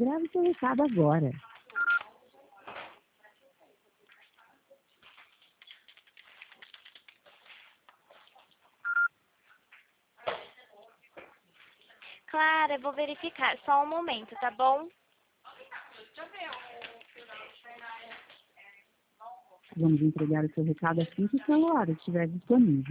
grave seu recado agora. Clara, eu vou verificar. Só um momento, tá bom? Vamos entregar o seu recado assim que o celular estiver disponível.